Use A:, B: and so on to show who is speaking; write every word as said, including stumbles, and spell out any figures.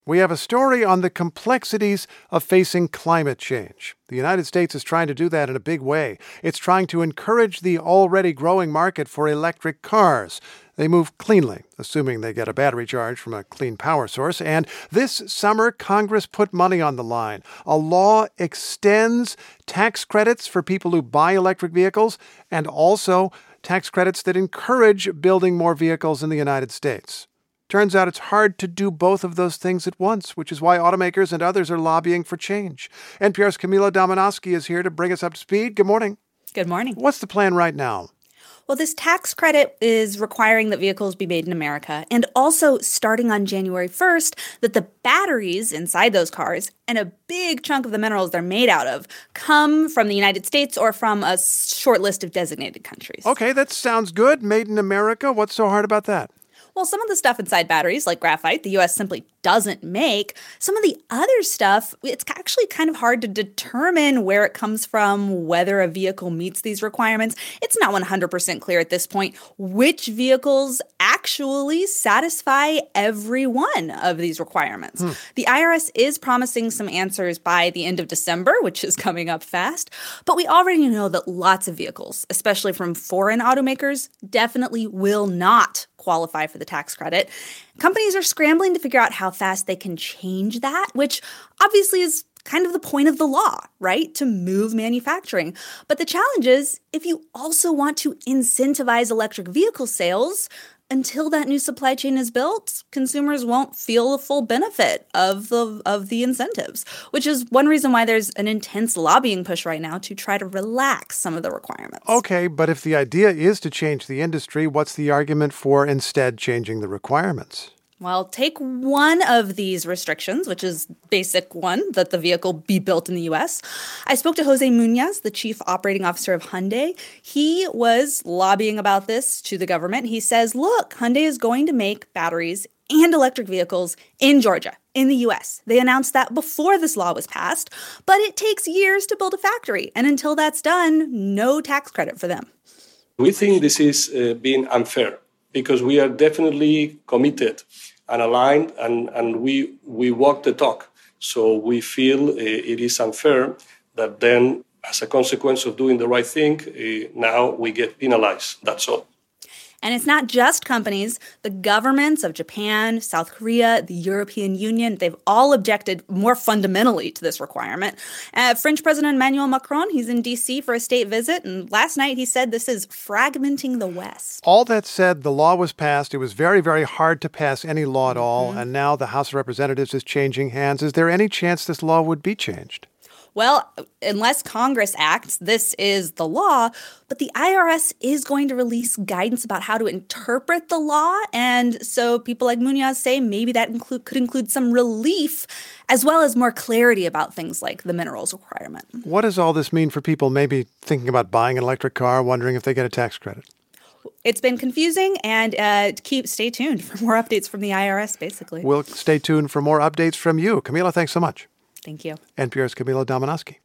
A: We have a story on the complexities of facing climate change. The United States is trying to do that in a big way. It's trying to encourage the already growing market for electric cars. They move cleanly, assuming they get a battery charge from a clean power source. And this summer, Congress put money on the line. A law extends tax credits for people who buy electric vehicles and also tax credits that encourage building more vehicles in the United States. Turns out it's hard to do both of those things at once, which is why automakers and others are lobbying for change. N P R's Camila Domonoske is here to bring us up to speed. Good morning.
B: Good morning.
A: What's the plan right now?
B: Well, this tax credit is requiring that vehicles be made in America, and also starting on January first, that the batteries inside those cars and a big chunk of the minerals they're made out of come from the United States or from a short list of designated countries.
A: Okay, that sounds good. Made in America. What's so hard about that?
B: Well, some of the stuff inside batteries, like graphite, the U S simply doesn't make. Some of the other stuff, it's actually kind of hard to determine where it comes from, whether a vehicle meets these requirements. It's not one hundred percent clear at this point which vehicles actually satisfy every one of these requirements. Hmm. The I R S is promising some answers by the end of December, which is coming up fast. But we already know that lots of vehicles, especially from foreign automakers, definitely will not qualify for the tax credit. Companies are scrambling to figure out how fast they can change that, which obviously is kind of the point of the law, right? To move manufacturing. But the challenge is, if you also want to incentivize electric vehicle sales, until that new supply chain is built, consumers won't feel the full benefit of the of the incentives, which is one reason why there's an intense lobbying push right now to try to relax some of the requirements.
A: Okay, but if the idea is to change the industry, what's the argument for instead changing the requirements?
B: Well, take one of these restrictions, which is basic one, that the vehicle be built in the U S. I spoke to Jose Muñoz, the chief operating officer of Hyundai. He was lobbying about this to the government. He says, look, Hyundai is going to make batteries and electric vehicles in Georgia, in the U S. They announced that before this law was passed, but it takes years to build a factory. And until that's done, no tax credit for them.
C: We think this is uh, being unfair because we are definitely committed and aligned, and, and we we walk the talk. So we feel uh, it is unfair that then, as a consequence of doing the right thing, uh, now we get penalized. That's all.
B: And it's not just companies. The governments of Japan, South Korea, the European Union, they've all objected more fundamentally to this requirement. Uh, French President Emmanuel Macron, he's in D C for a state visit, and last night he said this is fragmenting the West.
A: All that said, the law was passed. It was very, very hard to pass any law at all, mm-hmm. and now the House of Representatives is changing hands. Is there any chance this law would be changed?
B: Well, unless Congress acts, this is the law, but the I R S is going to release guidance about how to interpret the law, and so people like Muñoz say maybe that include, could include some relief as well as more clarity about things like the minerals requirement.
A: What does all this mean for people maybe thinking about buying an electric car, wondering if they get a tax credit?
B: It's been confusing, and uh, keep stay tuned for more updates from the I R S, basically.
A: We'll stay tuned for more updates from you. Camila, thanks so much.
B: Thank you.
A: N P R's Camila Domonoske.